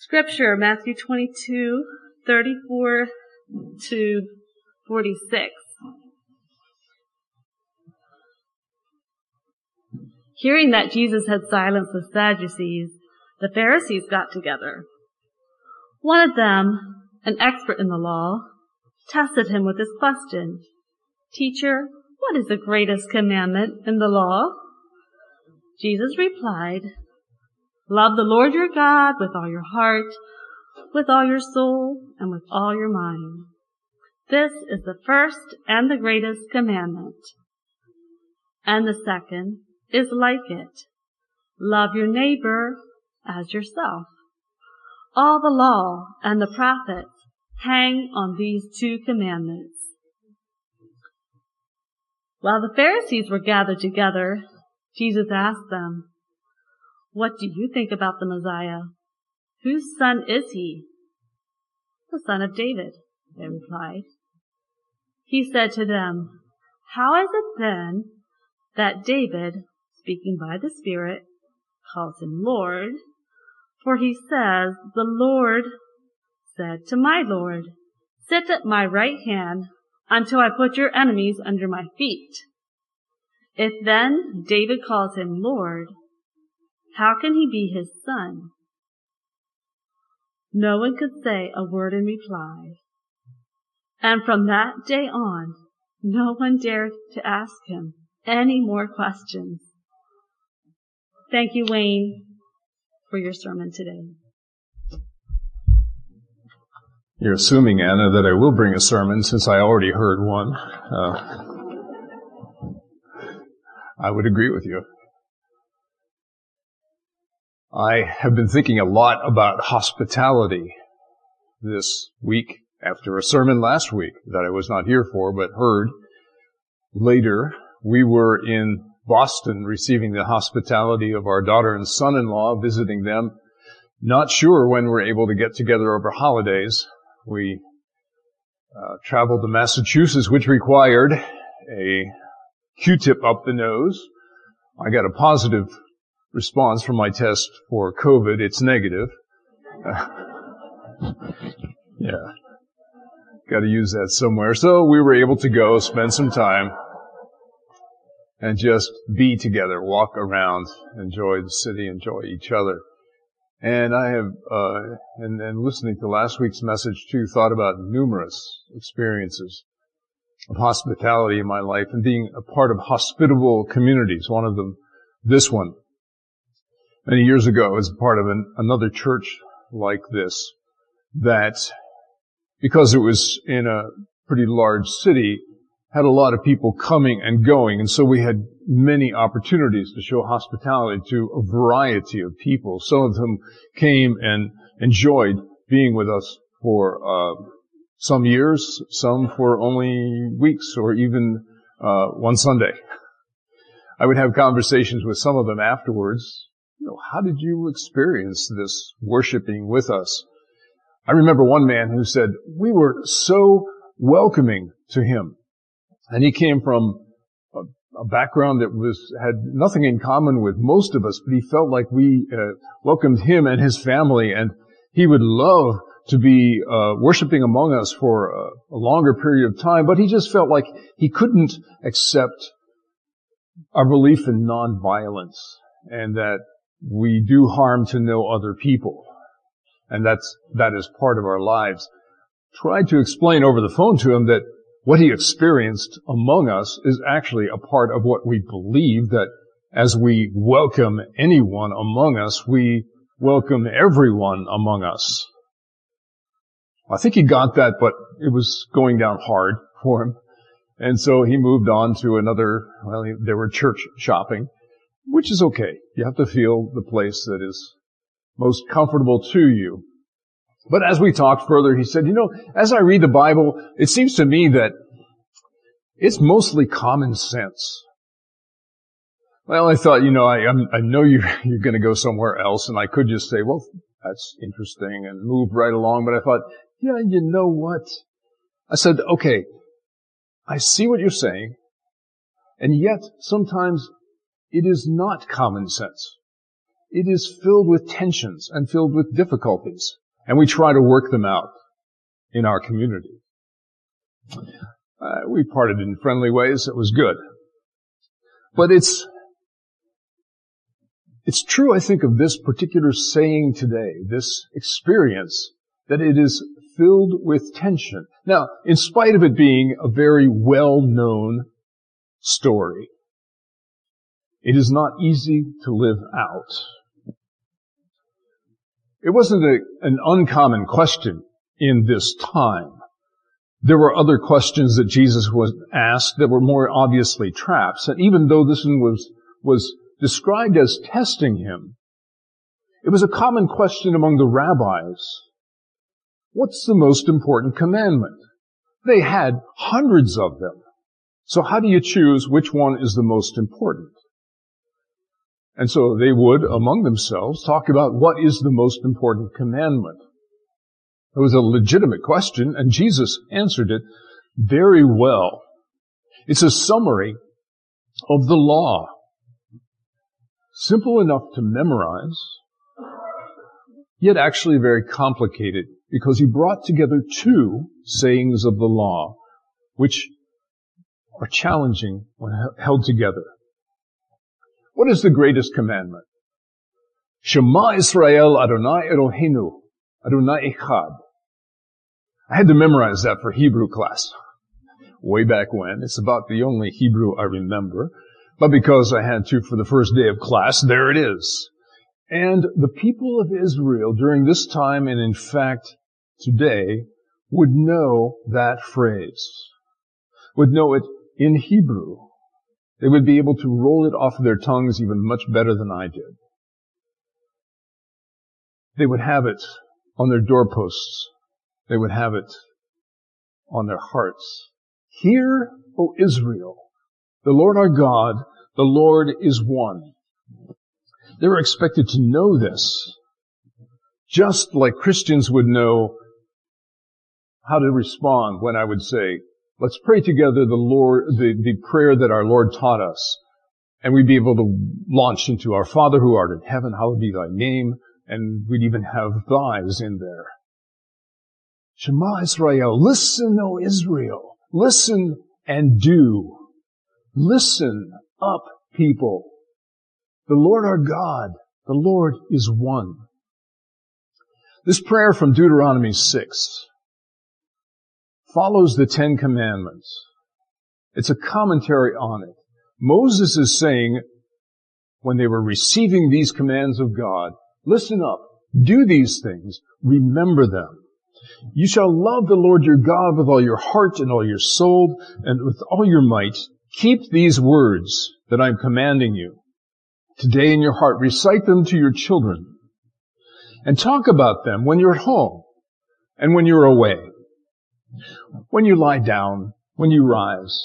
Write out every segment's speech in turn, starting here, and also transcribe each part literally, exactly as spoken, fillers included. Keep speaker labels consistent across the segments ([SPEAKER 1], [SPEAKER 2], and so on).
[SPEAKER 1] Scripture, Matthew twenty-two, thirty-four to forty-six. Hearing that Jesus had silenced the Sadducees, the Pharisees got together. One of them, an expert in the law, tested him with this question: "Teacher, what is the greatest commandment in the law?" Jesus replied, "Love the Lord your God with all your heart, with all your soul, and with all your mind. This is the first and the greatest commandment. And the second is like it. Love your neighbor as yourself. All the law and the prophets hang on these two commandments." While the Pharisees were gathered together, Jesus asked them, "What do you think about the Messiah? Whose son is he?" "The son of David," they replied. He said to them, "How is it then that David, speaking by the Spirit, calls him Lord? For he says, 'The Lord said to my Lord, sit at my right hand until I put your enemies under my feet.' If then David calls him Lord, how can he be his son?" No one could say a word in reply. And from that day on, no one dared to ask him any more questions. Thank you, Wayne, for your sermon today.
[SPEAKER 2] You're assuming, Anna, that I will bring a sermon since I already heard one. Uh, I would agree with you. I have been thinking a lot about hospitality this week after a sermon last week that I was not here for but heard later. We were in Boston receiving the hospitality of our daughter and son-in-law, visiting them. Not sure when we're able to get together over holidays. We uh, traveled to Massachusetts, which required a Q-tip up the nose. I got a positive response from my test for COVID. It's negative. Uh, yeah. Got to use that somewhere. So we were able to go spend some time and just be together, walk around, enjoy the city, enjoy each other. And I have, uh, and, and listening to last week's message too, thought about numerous experiences of hospitality in my life and being a part of hospitable communities. One of them, this one, many years ago, was part of an, another church like this that, because it was in a pretty large city, had a lot of people coming and going, and so we had many opportunities to show hospitality to a variety of people. Some of them came and enjoyed being with us for uh some years, some for only weeks or even uh one Sunday. I would have conversations with some of them afterwards. You know, how did you experience this worshiping with us? I remember one man who said, we were so welcoming to him. And he came from a, a background that was had nothing in common with most of us, but he felt like we uh, welcomed him and his family, and he would love to be uh, worshiping among us for a, a longer period of time, but he just felt like he couldn't accept our belief in nonviolence and that we do harm to no other people. And that's, that is part of our lives. Tried to explain over the phone to him that what he experienced among us is actually a part of what we believe, that as we welcome anyone among us, we welcome everyone among us. I think he got that, but it was going down hard for him. And so he moved on to another, well, they were church shopping, which is okay. You have to feel the place that is most comfortable to you. But as we talked further, he said, you know, as I read the Bible, it seems to me that it's mostly common sense. Well, I thought, you know, I, I'm, I know you're, you're going to go somewhere else, and I could just say, well, that's interesting, and move right along. But I thought, yeah, you know what? I said, okay, I see what you're saying, and yet sometimes it is not common sense. it is filled with tensions and filled with difficulties, and we try to work them out in our community. Uh, we parted in friendly ways. It was good. But it's, it's true, I think, of this particular saying today, this experience, that it is filled with tension. Now, in spite of it being a very well-known story, it is not easy to live out. It wasn't a, an uncommon question in this time. There were other questions that Jesus was asked that were more obviously traps. And even though this one was, was described as testing him, it was a common question among the rabbis. What's the most important commandment? They had hundreds of them. So how do you choose which one is the most important? And so they would, among themselves, talk about what is the most important commandment. It was a legitimate question, and Jesus answered it very well. It's a summary of the law. Simple enough to memorize, yet actually very complicated, because he brought together two sayings of the law, which are challenging when held together. What is the greatest commandment? Shema Israel Adonai Eloheinu, Adonai Echad. I had to memorize that for Hebrew class way back when. It's about the only Hebrew I remember. But because I had to for the first day of class, there it is. And the people of Israel during this time, and in fact today, would know that phrase, would know it in Hebrew. They would be able to roll it off of their tongues even much better than I did. They would have it on their doorposts. They would have it on their hearts. Hear, O Israel, the Lord our God, the Lord is one. They were expected to know this, just like Christians would know how to respond when I would say, let's pray together the Lord, the, the prayer that our Lord taught us, and we'd be able to launch into our Father who art in heaven, hallowed be thy name, and we'd even have thys in there. Shema Israel, listen, O Israel, listen and do. Listen up, people. The Lord our God, the Lord is one. This prayer from Deuteronomy six follows the Ten Commandments. It's a commentary on it. Moses is saying, when they were receiving these commands of God, listen up, do these things, remember them. You shall love the Lord your God with all your heart and all your soul and with all your might. Keep these words that I'm commanding you today in your heart. Recite them to your children and talk about them when you're at home and when you're away, when you lie down, when you rise.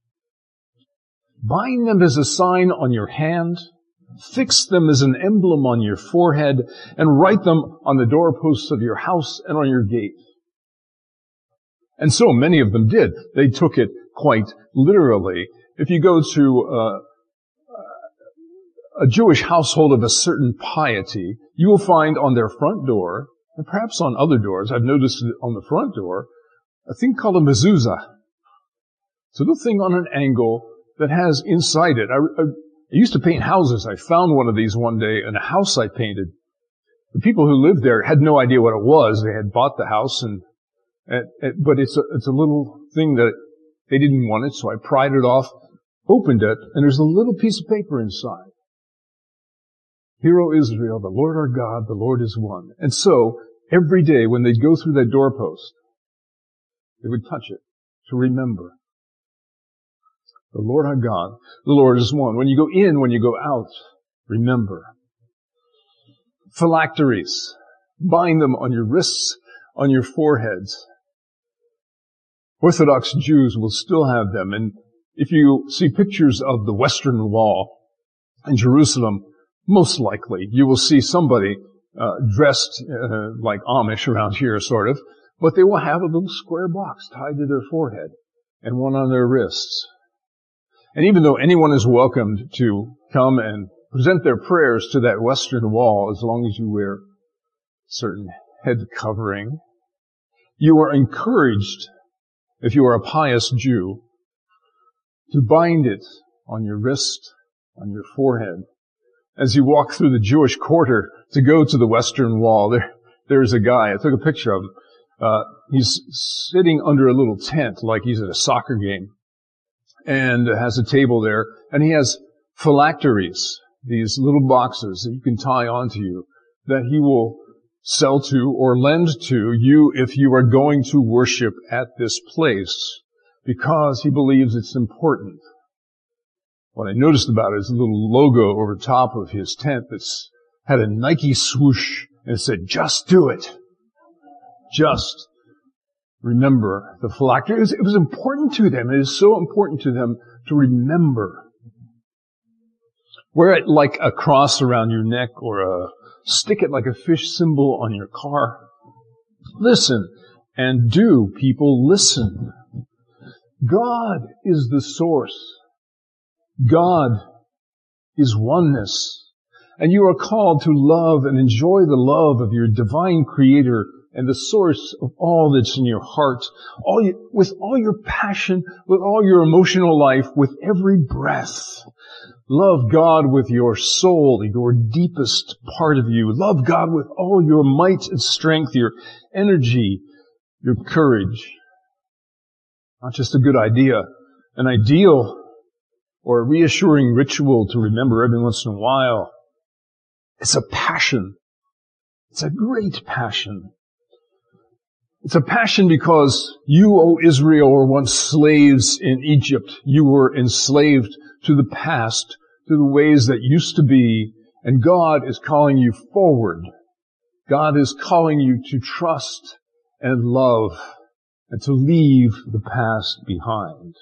[SPEAKER 2] Bind them as a sign on your hand. Fix them as an emblem on your forehead and write them on the doorposts of your house and on your gate. And so many of them did. They took it quite literally. If you go to uh, a Jewish household of a certain piety, you will find on their front door, and perhaps on other doors, I've noticed it on the front door, a thing called a mezuzah. It's a little thing on an angle that has inside it. I, I, I used to paint houses. I found one of these one day in a house I painted. The people who lived there had no idea what it was. They had bought the house, and, and, and but it's a, it's a little thing that they didn't want it, so I pried it off, opened it, and there's a little piece of paper inside. Hear, O Israel, the Lord our God, the Lord is one. And so, every day when they'd go through that doorpost, they would touch it to remember. The Lord our God, the Lord is one. When you go in, when you go out, remember. Phylacteries. Bind them on your wrists, on your foreheads. Orthodox Jews will still have them. And if you see pictures of the Western Wall in Jerusalem, most likely you will see somebody uh, dressed uh, like Amish around here, sort of, but they will have a little square box tied to their forehead and one on their wrists. And even though anyone is welcomed to come and present their prayers to that western wall as long as you wear certain head covering. You are encouraged, if you are a pious Jew, to bind it on your wrist, on your forehead. As you walk through the Jewish quarter to go to the western wall, there, there's a guy, I took a picture of him. Uh, he's sitting under a little tent like he's at a soccer game and has a table there, and he has phylacteries, these little boxes that you can tie onto you that he will sell to or lend to you if you are going to worship at this place because he believes it's important. What I noticed about it is a little logo over top of his tent that's had a Nike swoosh and it said, "Just do it." Just remember the phylactery. It was, it was important to them. It is so important to them to remember. Wear it like a cross around your neck or a, stick it like a fish symbol on your car. Listen and do, people, listen. God is the source. God is oneness. And you are called to love and enjoy the love of your divine Creator and the source of all that's in your heart, all you, with all your passion, with all your emotional life, with every breath. Love God with your soul, your deepest part of you. Love God with all your might and strength, your energy, your courage. Not just a good idea, an ideal or a reassuring ritual to remember every once in a while. It's a passion. It's a great passion. It's a passion because you, O Israel, were once slaves in Egypt. You were enslaved to the past, to the ways that used to be, and God is calling you forward. God is calling you to trust and love and to leave the past behind.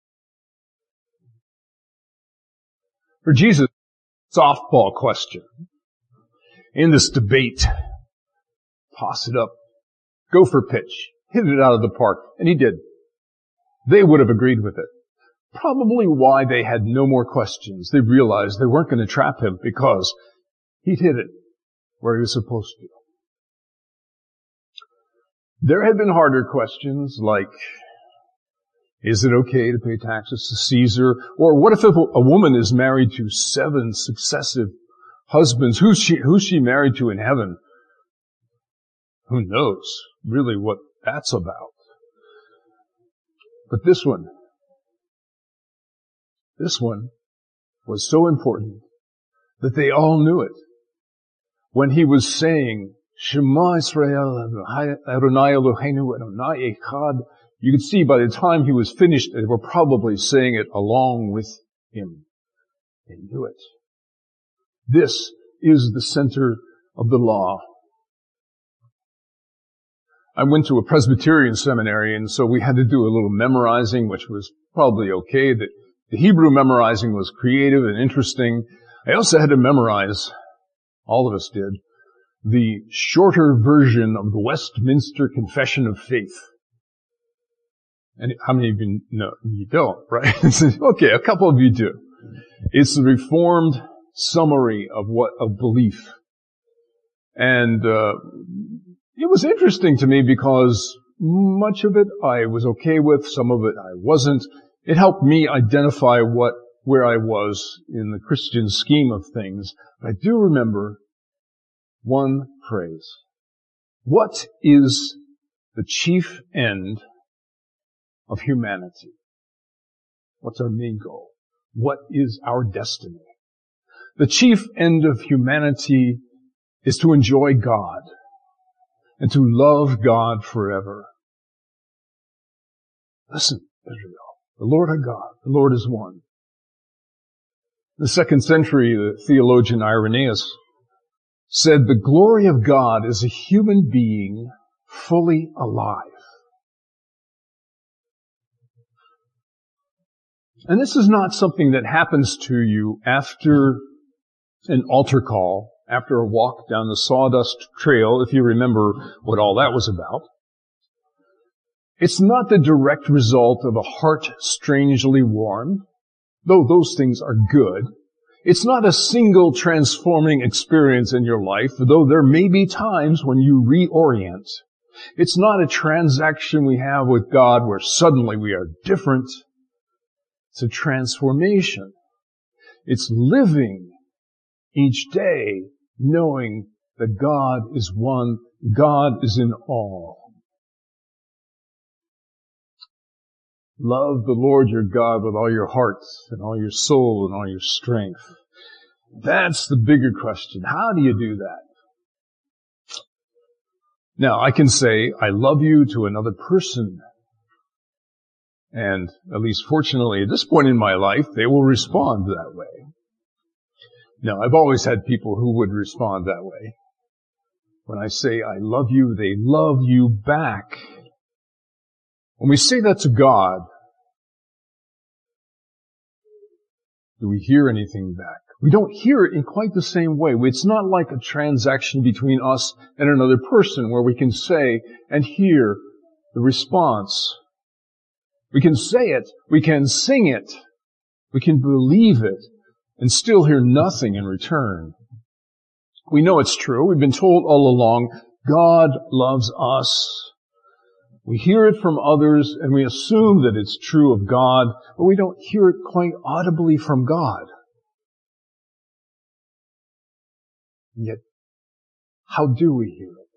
[SPEAKER 2] For Jesus, softball question. In this debate, toss it up. Gopher pitch. Hit it out of the park. And he did. They would have agreed with it. Probably why they had no more questions. They realized they weren't going to trap him because he'd hit it where he was supposed to. There had been harder questions like, is it okay to pay taxes to Caesar? Or what if a woman is married to seven successive husbands? Who's she, who's she married to in heaven? Who knows really what that's about? But this one, this one was so important that they all knew it. When he was saying, Shema Israel, Adonai Eloheinu, Adonai Echad, you could see by the time he was finished, they were probably saying it along with him. They knew it. This is the center of the law. I went to a Presbyterian seminary, and so we had to do a little memorizing, which was probably okay. The, the Hebrew memorizing was creative and interesting. I also had to memorize, all of us did, the shorter version of the Westminster Confession of Faith. And how many of you know? You don't, right? Okay, a couple of you do. It's the Reformed summary of what, of belief. And, uh, it was interesting to me because much of it I was okay with, some of it I wasn't. It helped me identify what, where I was in the Christian scheme of things. But I do remember one phrase. What is the chief end of humanity? What's our main goal? What is our destiny? The chief end of humanity is to enjoy God and to love God forever. Listen, Israel, the Lord our God, the Lord is one. In the second century, the theologian Irenaeus said, the glory of God is a human being fully alive. And this is not something that happens to you after an altar call, after a walk down the sawdust trail, if you remember what all that was about. It's not the direct result of a heart strangely warmed, though those things are good. It's not a single transforming experience in your life, though there may be times when you reorient. It's not a transaction we have with God where suddenly we are different. It's a transformation. It's living each day knowing that God is one, God is in all. Love the Lord your God with all your heart and all your soul and all your strength. That's the bigger question. How do you do that? Now, I can say, I love you to another person. And at least fortunately at this point in my life, they will respond that way. Now, I've always had people who would respond that way. When I say, I love you, they love you back. When we say that to God, do we hear anything back? We don't hear it in quite the same way. It's not like a transaction between us and another person where we can say and hear the response. We can say it, we can sing it, we can believe it, and still hear nothing in return. We know it's true. We've been told all along, God loves us. We hear it from others, and we assume that it's true of God, but we don't hear it quite audibly from God. Yet, how do we hear it?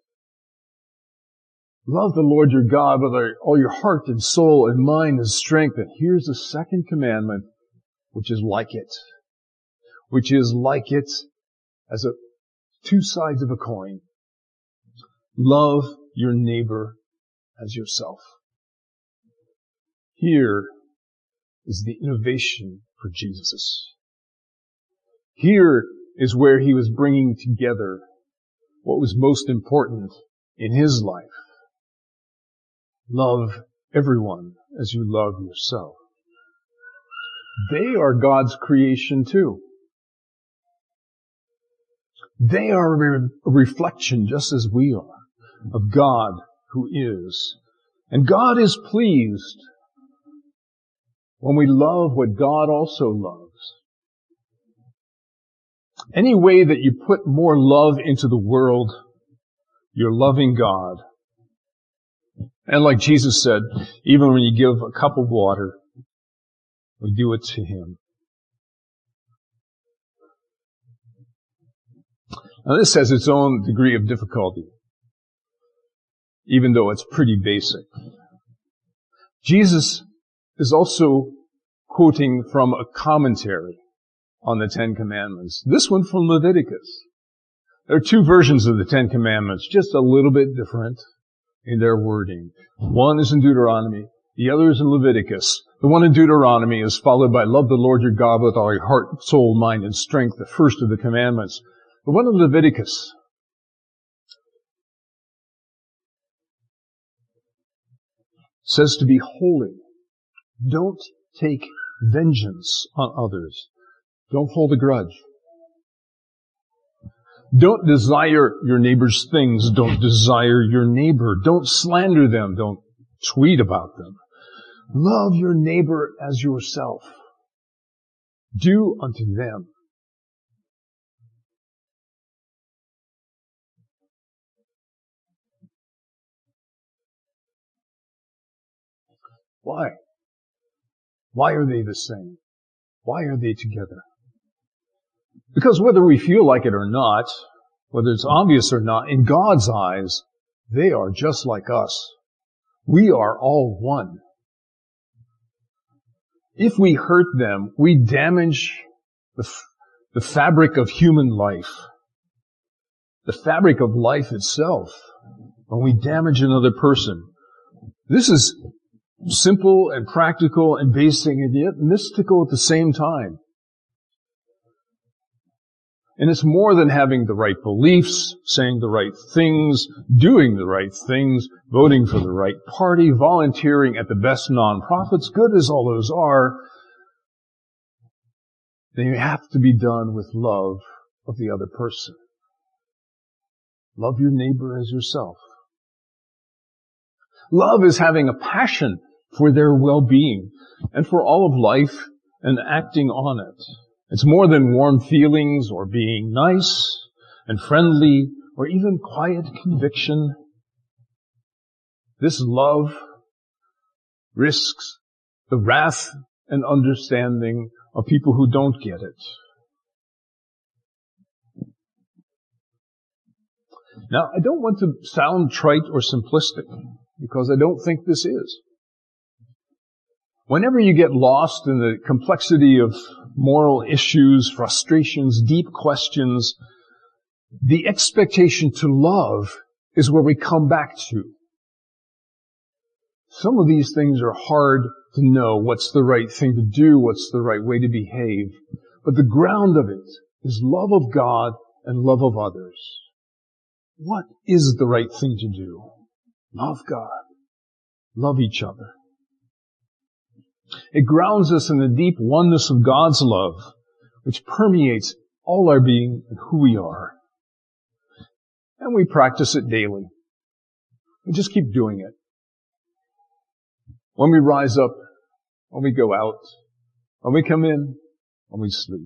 [SPEAKER 2] Love the Lord your God with all your heart and soul and mind and strength. And here's the second commandment, which is like it. Which is like it as a two sides of a coin. Love your neighbor as yourself. Here is the innovation for Jesus. Here is where he was bringing together what was most important in his life. Love everyone as you love yourself. They are God's creation too. They are a reflection, just as we are, of God who is. And God is pleased when we love what God also loves. Any way that you put more love into the world, you're loving God. And like Jesus said, even when you give a cup of water, we do it to him. Now this has its own degree of difficulty, even though it's pretty basic. Jesus is also quoting from a commentary on the Ten Commandments. This one from Leviticus. There are two versions of the Ten Commandments, just a little bit different in their wording. One is in Deuteronomy, the other is in Leviticus. The one in Deuteronomy is followed by love the Lord your God with all your heart, soul, mind, and strength, the first of the commandments. The one in Leviticus says to be holy. Don't take vengeance on others. Don't hold a grudge. Don't desire your neighbor's things. Don't desire your neighbor. Don't slander them. Don't tweet about them. Love your neighbor as yourself. Do unto them. Why? Why are they the same? Why are they together? Because whether we feel like it or not, whether it's obvious or not, in God's eyes, they are just like us. We are all one. If we hurt them, we damage the, f- the fabric of human life, the fabric of life itself, when we damage another person. This is simple and practical and basic and yet mystical at the same time. And it's more than having the right beliefs, saying the right things, doing the right things, voting for the right party, volunteering at the best nonprofits, good as all those are. They have to be done with love of the other person. Love your neighbor as yourself. Love is having a passion for their well-being and for all of life and acting on it. It's more than warm feelings or being nice and friendly or even quiet conviction. This love risks the wrath and understanding of people who don't get it. Now, I don't want to sound trite or simplistic, because I don't think this is. Whenever you get lost in the complexity of moral issues, frustrations, deep questions, the expectation to love is where we come back to. Some of these things are hard to know what's the right thing to do, what's the right way to behave. But the ground of it is love of God and love of others. What is the right thing to do? Love God. Love each other. It grounds us in the deep oneness of God's love, which permeates all our being and who we are. And we practice it daily. We just keep doing it. When we rise up, when we go out, when we come in, when we sleep.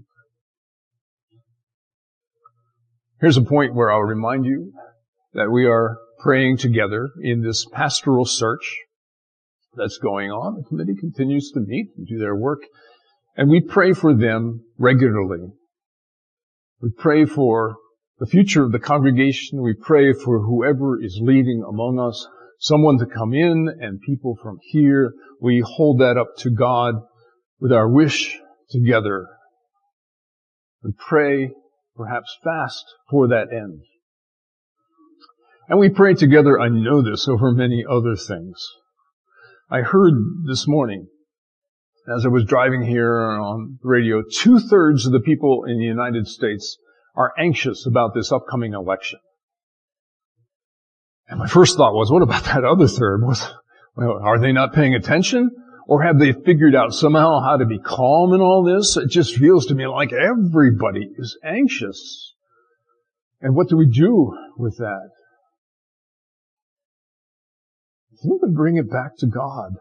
[SPEAKER 2] Here's a point where I'll remind you that we are praying together in this pastoral search that's going on. The committee continues to meet and do their work, and we pray for them regularly. We pray for the future of the congregation. We pray for whoever is leading among us, someone to come in and people from here. We hold that up to God with our wish together. We pray, perhaps fast, for that end. And we pray together, I know this, over many other things. I heard this morning, as I was driving here on the radio, two-thirds of the people in the United States are anxious about this upcoming election. And my first thought was, what about that other third? Was, well, are they not paying attention? Or have they figured out somehow how to be calm in all this? It just feels to me like everybody is anxious. And what do we do with that? I think we bring it back to God.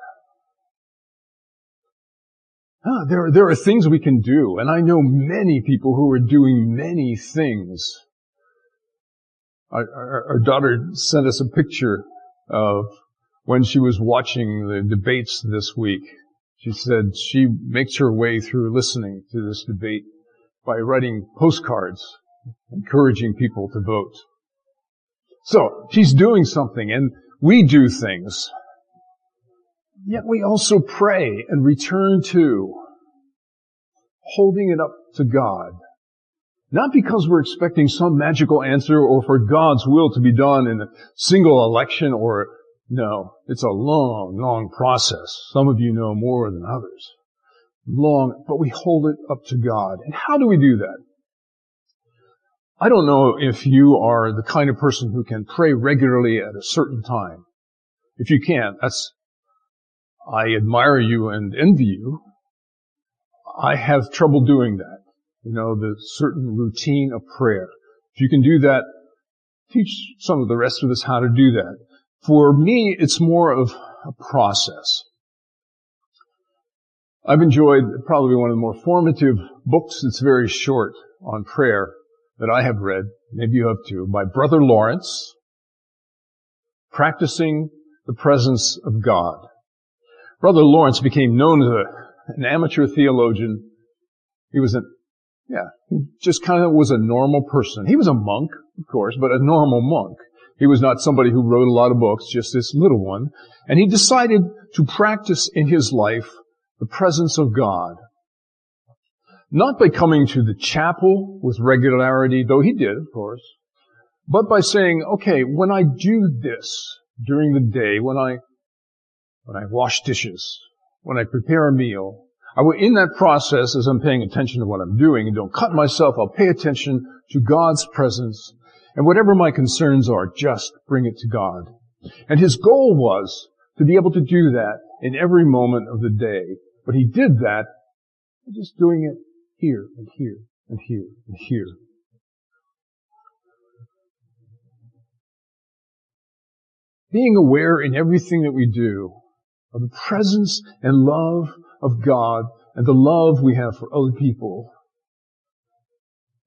[SPEAKER 2] Ah, there, there are things we can do, and I know many people who are doing many things. Our, our, our daughter sent us a picture of when she was watching the debates this week. She said she makes her way through listening to this debate by writing postcards, encouraging people to vote. So, she's doing something, and we do things. Yet we also pray and return to holding it up to God. Not because we're expecting some magical answer or for God's will to be done in a single election or, no, it's a long, long process. Some of you know more than others. Long, but we hold it up to God. And how do we do that? I don't know if you are the kind of person who can pray regularly at a certain time. If you can't, that's, I admire you and envy you. I have trouble doing that. You know, the certain routine of prayer. If you can do that, teach some of the rest of us how to do that. For me, it's more of a process. I've enjoyed probably one of the more formative books that's very short on prayer that I have read, maybe you have too, by Brother Lawrence, Practicing the Presence of God. Brother Lawrence became known as a, an amateur theologian. He was a Yeah, he just kind of was a normal person. He was a monk, of course, but a normal monk. He was not somebody who wrote a lot of books, just this little one. And he decided to practice in his life the presence of God. Not by coming to the chapel with regularity, though he did, of course, but by saying, okay, when I do this during the day, when I, when I wash dishes, when I prepare a meal, I will, in that process, as I'm paying attention to what I'm doing, and don't cut myself, I'll pay attention to God's presence, and whatever my concerns are, just bring it to God. And his goal was to be able to do that in every moment of the day. But he did that by just doing it here and here and here and here. Being aware in everything that we do of the presence and love of God and the love we have for other people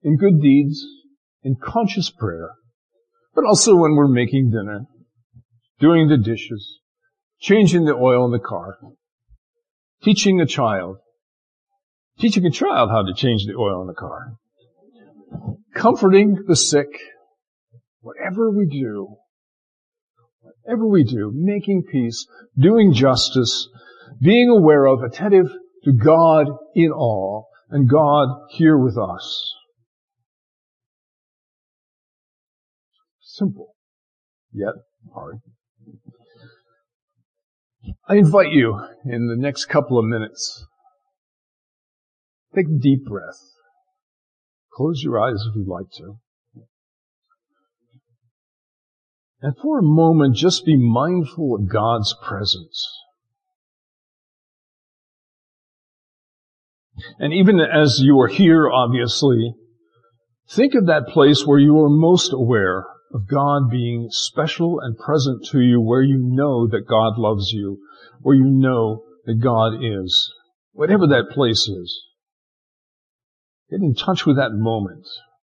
[SPEAKER 2] in good deeds, in conscious prayer, but also when we're making dinner, doing the dishes, changing the oil in the car, teaching a child, teaching a child how to change the oil in the car, comforting the sick, whatever we do, whatever we do, making peace, doing justice, being aware of, attentive to God in all, and God here with us. Simple, yet hard. I invite you in the next couple of minutes, take a deep breath. Close your eyes if you'd like to. And for a moment, just be mindful of God's presence. And even as you are here, obviously, think of that place where you are most aware of God being special and present to you, where you know that God loves you, where you know that God is. Whatever that place is. Get in touch with that moment.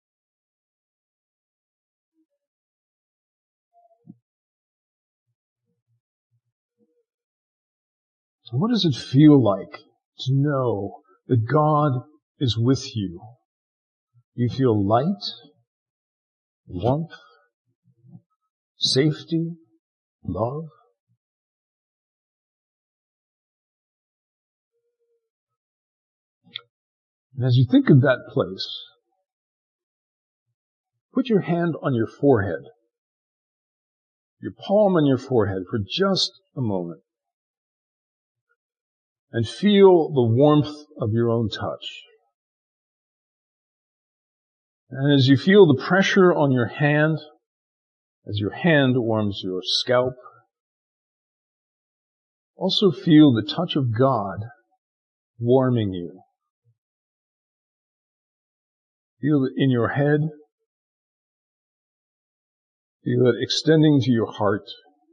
[SPEAKER 2] What does it feel like to know that God is with you? You feel light, warmth, safety, love. And as you think of that place, put your hand on your forehead, your palm on your forehead for just a moment. And feel the warmth of your own touch. And as you feel the pressure on your hand, as your hand warms your scalp, also feel the touch of God warming you. Feel it in your head. Feel it extending to your heart.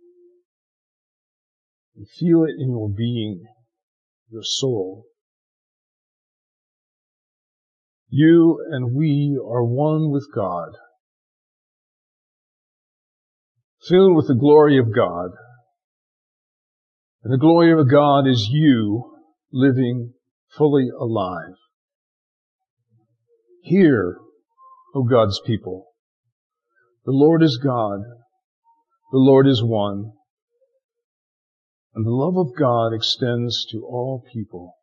[SPEAKER 2] And feel it in your being, your soul. You and we are one with God, filled with the glory of God. And the glory of God is you living fully alive. Hear, O God's people, the Lord is God, the Lord is one, and the love of God extends to all people.